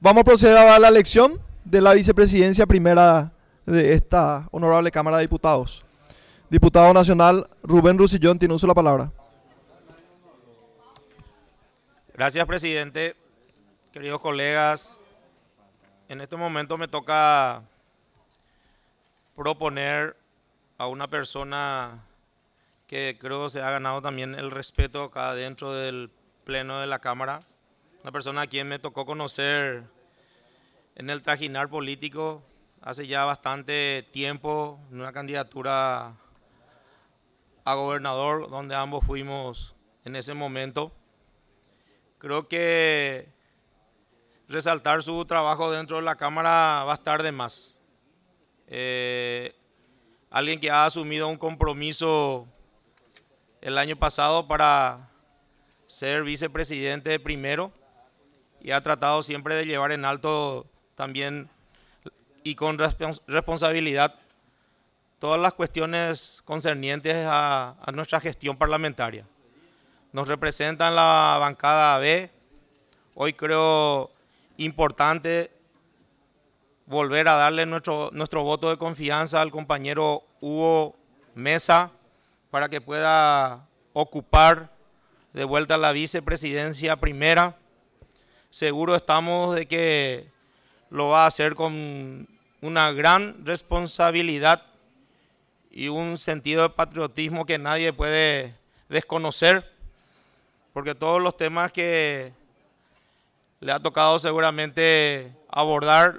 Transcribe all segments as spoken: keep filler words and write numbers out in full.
Vamos a proceder a la elección de la vicepresidencia primera de esta honorable Cámara de Diputados. Diputado nacional Rubén Rusillón tiene uso de la palabra. Gracias, presidente. Queridos colegas, en este momento me toca proponer a una persona que creo se ha ganado también el respeto acá dentro del pleno de la Cámara. Una persona a quien me tocó conocer en el trajinar político hace ya bastante tiempo, en una candidatura a gobernador, donde ambos fuimos en ese momento. Creo que resaltar su trabajo dentro de la Cámara va a estar de más. Eh, alguien que ha asumido un compromiso el año pasado para ser vicepresidente primero y ha tratado siempre de llevar en alto también y con respons- responsabilidad todas las cuestiones concernientes a, a nuestra gestión parlamentaria. Nos representa en la bancada B. Hoy creo importante volver a darle nuestro, nuestro voto de confianza al compañero Hugo Mesa para que pueda ocupar de vuelta la vicepresidencia primera. Seguro estamos de que lo va a hacer con una gran responsabilidad y un sentido de patriotismo que nadie puede desconocer, porque todos los temas que le ha tocado seguramente abordar,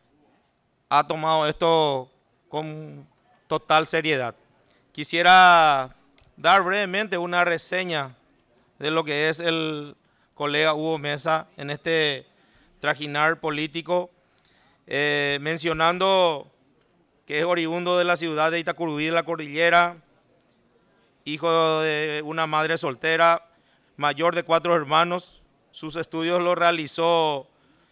ha tomado esto con total seriedad. Quisiera dar brevemente una reseña de lo que es el colega Hugo Mesa en este trajinar político, eh, mencionando que es oriundo de la ciudad de Itacurubí de la Cordillera, hijo de una madre soltera, mayor de cuatro hermanos. Sus estudios los realizó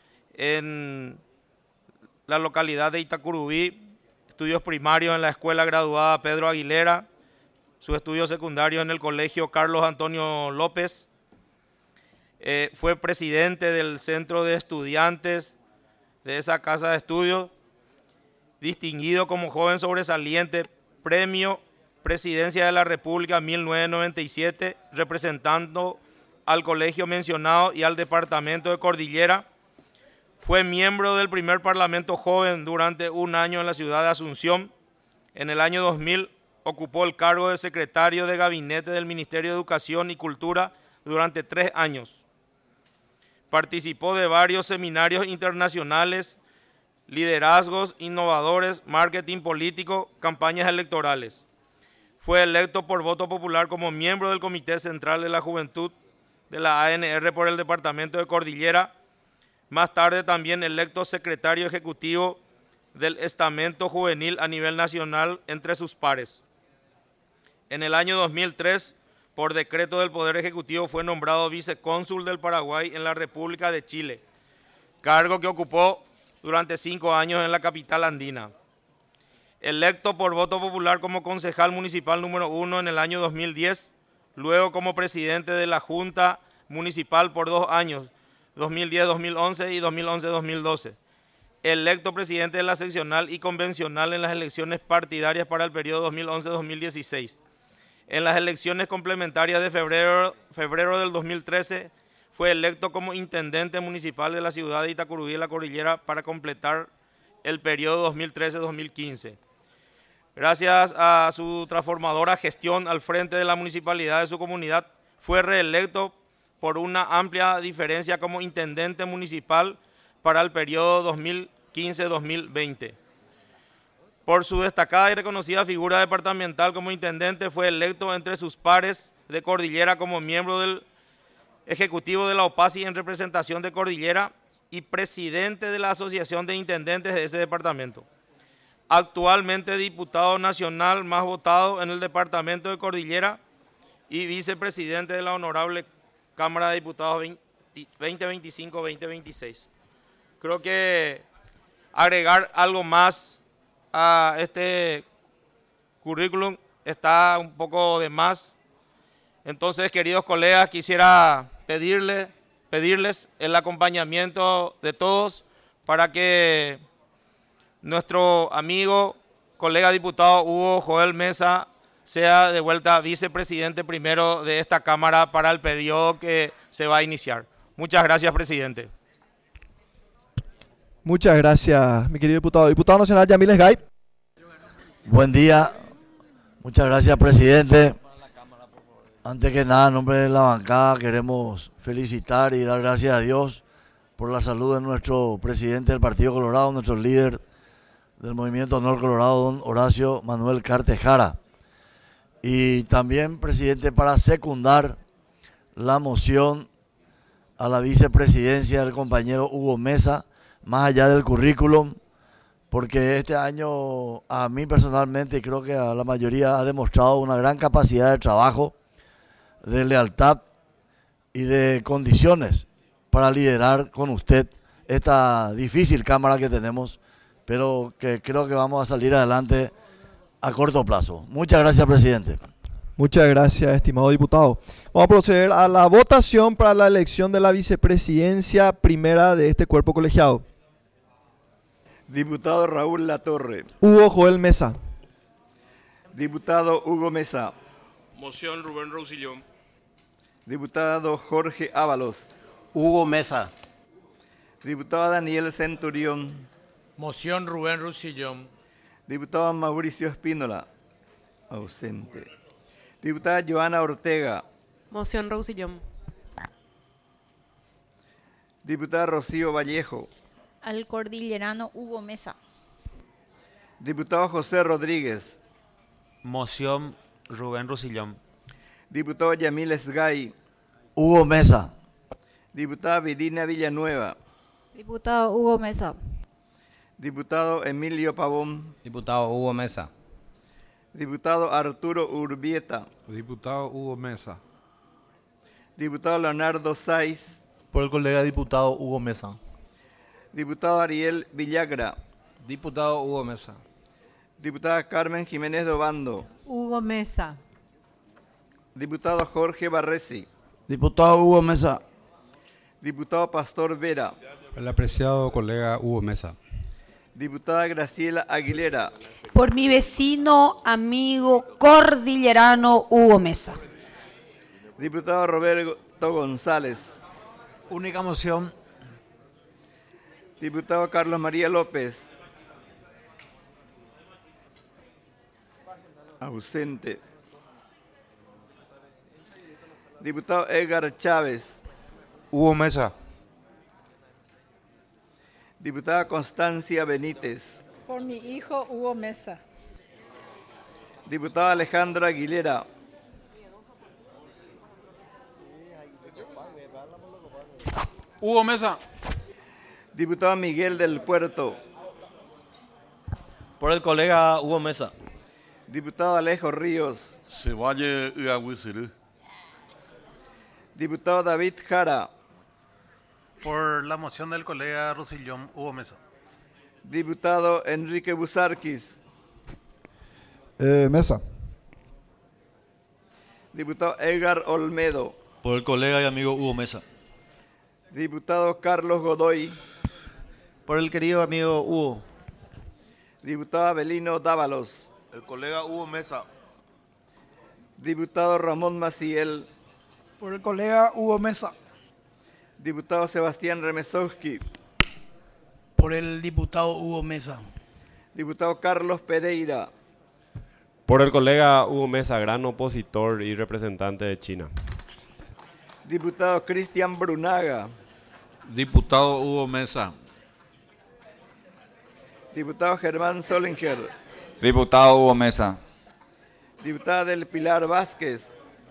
en la localidad de Itacurubí, estudios primarios en la Escuela Graduada Pedro Aguilera, sus estudios secundarios en el Colegio Carlos Antonio López. Eh, fue presidente del Centro de Estudiantes de esa casa de estudios, distinguido como joven sobresaliente, premio Presidencia de la República mil novecientos noventa y siete, representando al colegio mencionado y al departamento de Cordillera. Fue miembro del primer Parlamento Joven durante un año en la ciudad de Asunción. En el año dos mil ocupó el cargo de secretario de gabinete del Ministerio de Educación y Cultura durante tres años. Participó de varios seminarios internacionales, liderazgos innovadores, marketing político, campañas electorales. Fue electo por voto popular como miembro del Comité Central de la Juventud de la A N R por el departamento de Cordillera. Más tarde también electo secretario ejecutivo del estamento juvenil a nivel nacional entre sus pares. En el año dos mil tres, por decreto del Poder Ejecutivo, fue nombrado vicecónsul del Paraguay en la República de Chile, cargo que ocupó durante cinco años en la capital andina. Electo por voto popular como concejal municipal número uno en el año dos mil diez, luego como presidente de la Junta Municipal por dos años, dos mil diez dos mil once y dos mil once dos mil doce. Electo presidente de la seccional y convencional en las elecciones partidarias para el periodo dos mil once dos mil dieciséis. En las elecciones complementarias de febrero, febrero del dos mil trece fue electo como intendente municipal de la ciudad de Itacurubí de la Cordillera para completar el periodo dos mil trece dos mil quince. Gracias a su transformadora gestión al frente de la municipalidad de su comunidad, fue reelecto por una amplia diferencia como intendente municipal para el periodo dos mil quince dos mil veinte. Por su destacada y reconocida figura departamental como intendente, fue electo entre sus pares de Cordillera como miembro del ejecutivo de la OPACI en representación de Cordillera y presidente de la Asociación de Intendentes de ese departamento. Actualmente diputado nacional más votado en el departamento de Cordillera y vicepresidente de la Honorable Cámara de Diputados veinte veinticinco veinte veintiséis. Creo que agregar algo más a este currículum está un poco de más. Entonces, queridos colegas, quisiera pedirle, pedirles el acompañamiento de todos para que nuestro amigo, colega diputado Hugo Joel Mesa sea de vuelta vicepresidente primero de esta Cámara para el periodo que se va a iniciar. Muchas gracias, presidente. Muchas gracias, mi querido diputado. Diputado nacional Yamil Esgay. Buen día. Muchas gracias, presidente. Antes que nada, en nombre de la bancada, queremos felicitar y dar gracias a Dios por la salud de nuestro presidente del Partido Colorado, nuestro líder del Movimiento Honor Colorado, don Horacio Manuel Cartejara. Y también, presidente, para secundar la moción a la vicepresidencia del compañero Hugo Mesa, más allá del currículum, porque este año a mí personalmente y creo que a la mayoría ha demostrado una gran capacidad de trabajo, de lealtad y de condiciones para liderar con usted esta difícil Cámara que tenemos, pero que creo que vamos a salir adelante a corto plazo. Muchas gracias, presidente. Muchas gracias, estimado diputado. Vamos a proceder a la votación para la elección de la vicepresidencia primera de este cuerpo colegiado. Diputado Raúl Latorre. Hugo Joel Mesa. Diputado Hugo Mesa. Moción Rubén Roussillon. Diputado Jorge Ábalos. Hugo Mesa. Diputado Daniel Centurión. Moción Rubén Roussillon. Diputado Mauricio Espínola. Ausente. Diputada Joana Ortega. Moción Roussillon. Diputada Rocío Vallejo. Al cordillerano Hugo Mesa. Diputado José Rodríguez. Moción Rubén Roussillon. Diputado Yamil Esgay. Hugo Mesa. Diputada Virina Villanueva. Diputado Hugo Mesa. Diputado Emilio Pavón. Diputado Hugo Mesa. Diputado Arturo Urbieta. Diputado Hugo Mesa. Diputado Leonardo Saiz. Por el colega diputado Hugo Mesa. Diputado Ariel Villagra. Diputado Hugo Mesa. Diputada Carmen Jiménez Dobando. Hugo Mesa. Diputado Jorge Barresi. Diputado Hugo Mesa. Diputado Pastor Vera. El apreciado colega Hugo Mesa. Diputada Graciela Aguilera. Por mi vecino, amigo cordillerano Hugo Mesa. Diputado Roberto González. Única moción. Diputado Carlos María López. Ausente. Diputado Edgar Chávez. Hugo Mesa. Diputada Constancia Benítez. Por mi hijo Hugo Mesa. Diputado Alejandro Aguilera. Hugo Mesa. Diputado Miguel del Puerto. Por el colega Hugo Mesa. Diputado Alejo Ríos. Cevalle Iahuizirú. Diputado David Jara. Por la moción del colega Roussillon, Hugo Mesa. Diputado Enrique Busarquis. Eh, Mesa. Diputado Edgar Olmedo. Por el colega y amigo Hugo Mesa. Diputado Carlos Godoy. Por el querido amigo Hugo. Diputado Abelino Dávalos. El colega Hugo Mesa. Diputado Ramón Maciel. Por el colega Hugo Mesa. Diputado Sebastián Remesowski. Por el diputado Hugo Mesa. Diputado Carlos Pereira. Por el colega Hugo Mesa, gran opositor y representante de China. Diputado Cristian Brunaga. Diputado Hugo Mesa. Diputado Germán Solinger. Diputado Hugo Mesa. Diputada del Pilar Vázquez.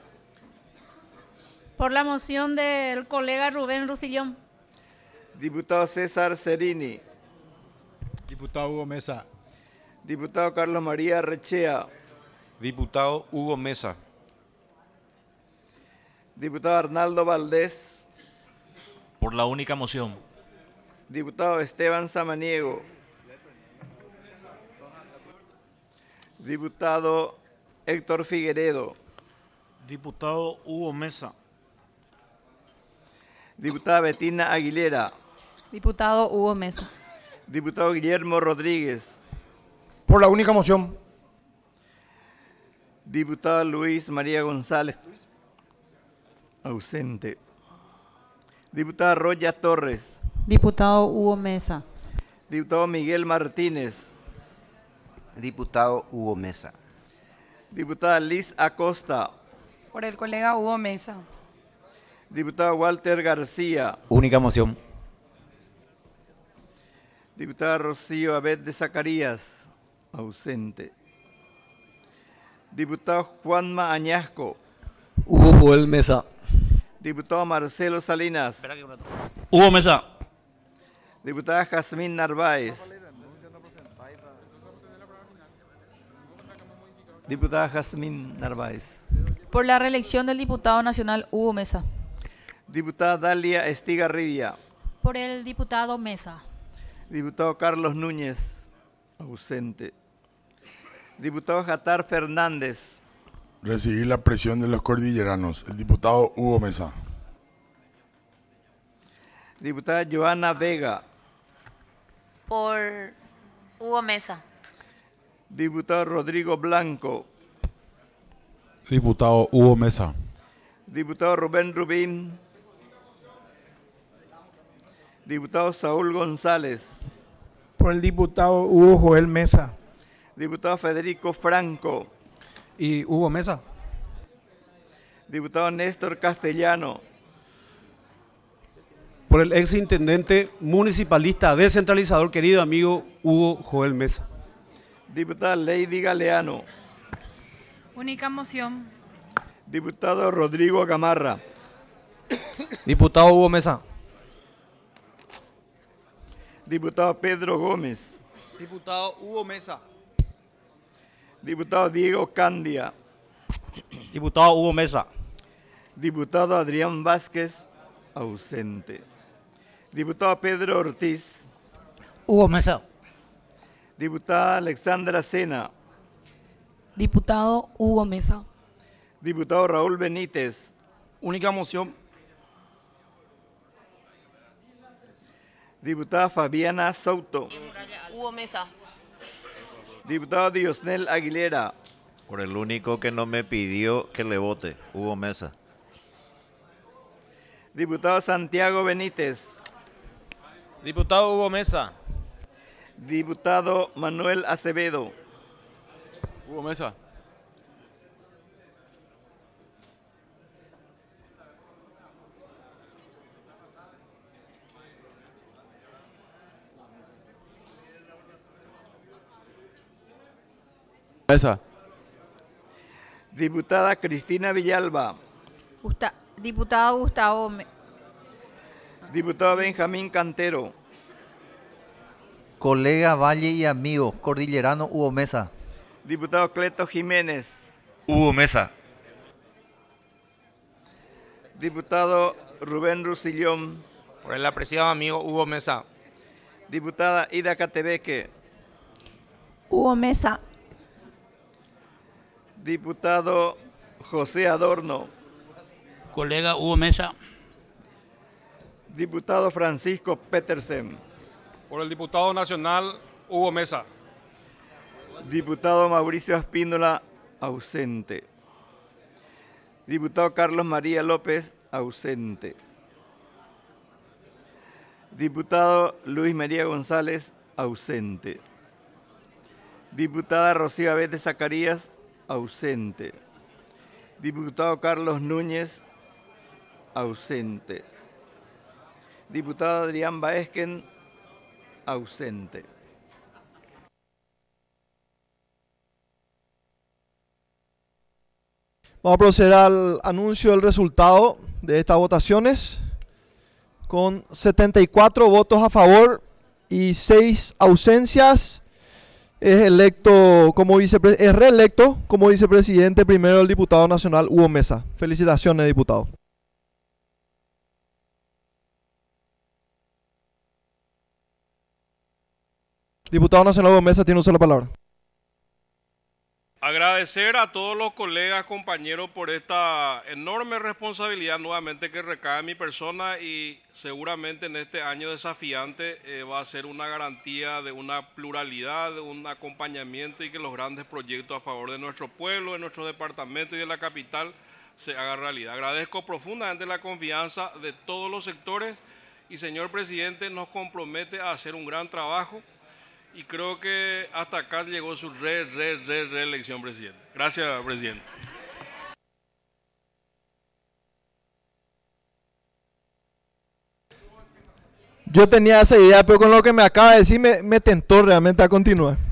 Por la moción del colega Rubén Roussillon. Diputado César Cerini. Diputado Hugo Mesa. Diputado Carlos María Rechea. Diputado Hugo Mesa. Diputado Arnaldo Valdés. Por la única moción. Diputado Esteban Samaniego. Diputado Héctor Figueredo. Diputado Hugo Mesa. Diputada Betina Aguilera. Diputado Hugo Mesa. Diputado Guillermo Rodríguez. Por la única moción. Diputado Luis María González. Ausente. Diputada Roya Torres. Diputado Hugo Mesa. Diputado Miguel Martínez. Diputado Hugo Mesa. Diputada Liz Acosta. Por el colega Hugo Mesa. Diputado Walter García. Única moción. Diputada Rocío Abed de Zacarías. Ausente. Diputado Juanma Añasco. Hugo Joel Mesa. Diputado Marcelo Salinas. Hugo Mesa. Diputada Jazmín Narváez. Diputada Jazmín Narváez. Por la reelección del diputado nacional Hugo Mesa. Diputada Dalia Estigarribia. Por el diputado Mesa. Diputado Carlos Núñez. Ausente. Diputado Jatar Fernández. Recibí la presión de los cordilleranos. El diputado Hugo Mesa. Diputada Joana Vega. Por Hugo Mesa. Diputado Rodrigo Blanco. Diputado Hugo Mesa. Diputado Rubén Rubín. Diputado Saúl González. Por el diputado Hugo Joel Mesa. Diputado Federico Franco. Y Hugo Mesa. Diputado Néstor Castellano. Por el ex intendente municipalista descentralizador, querido amigo Hugo Joel Mesa. Diputada Lady Galeano. Única moción. Diputado Rodrigo Gamarra. Diputado Hugo Mesa. Diputado Pedro Gómez. Diputado Hugo Mesa. Diputado Diego Candia. Diputado Hugo Mesa. Diputado Adrián Vázquez, ausente. Diputado Pedro Ortiz. Hugo Mesa. Diputada Alexandra Sena. Diputado Hugo Mesa. Diputado Raúl Benítez. Única moción. Diputada Fabiana Souto. Hugo Mesa. Diputado Diosnel Aguilera. Por el único que no me pidió que le vote, Hugo Mesa. Diputado Santiago Benítez. Diputado Hugo Mesa. Diputado Manuel Acevedo. Hugo Mesa. Mesa. Diputada Cristina Villalba. Gusta- diputado Gustavo Me- Diputado Benjamín Cantero. Colega Valle y amigo cordillerano Hugo Mesa. Diputado Cleto Jiménez. Hugo Mesa. Diputado Rubén Rusillón. Por el apreciado amigo Hugo Mesa. Diputada Ida Catebeque. Hugo Mesa. Diputado José Adorno. Colega Hugo Mesa. Diputado Francisco Petersen. Por el diputado nacional Hugo Mesa. Diputado Mauricio Espíndola, ausente. Diputado Carlos María López, ausente. Diputado Luis María González, ausente. Diputada Rocío Abed de Zacarías, ausente. Diputado Carlos Núñez, ausente. Diputado Adrián Baesquen, ausente. Vamos a proceder al anuncio del resultado de estas votaciones. Con setenta y cuatro votos a favor y seis ausencias, es electo como vicepre- es reelecto como vicepresidente primero el diputado nacional Hugo Mesa. Felicitaciones, diputado. Diputado nacional Hugo Mesa tiene uso de la palabra. Agradecer a todos los colegas, compañeros, por esta enorme responsabilidad nuevamente que recae en mi persona y seguramente en este año desafiante eh, va a ser una garantía de una pluralidad, de un acompañamiento y que los grandes proyectos a favor de nuestro pueblo, de nuestro departamento y de la capital se hagan realidad. Agradezco profundamente la confianza de todos los sectores y, señor presidente, nos compromete a hacer un gran trabajo. Y creo que hasta acá llegó su re, re, re, reelección, presidente. Gracias, presidente. Yo tenía esa idea, pero con lo que me acaba de decir me, me tentó realmente a continuar.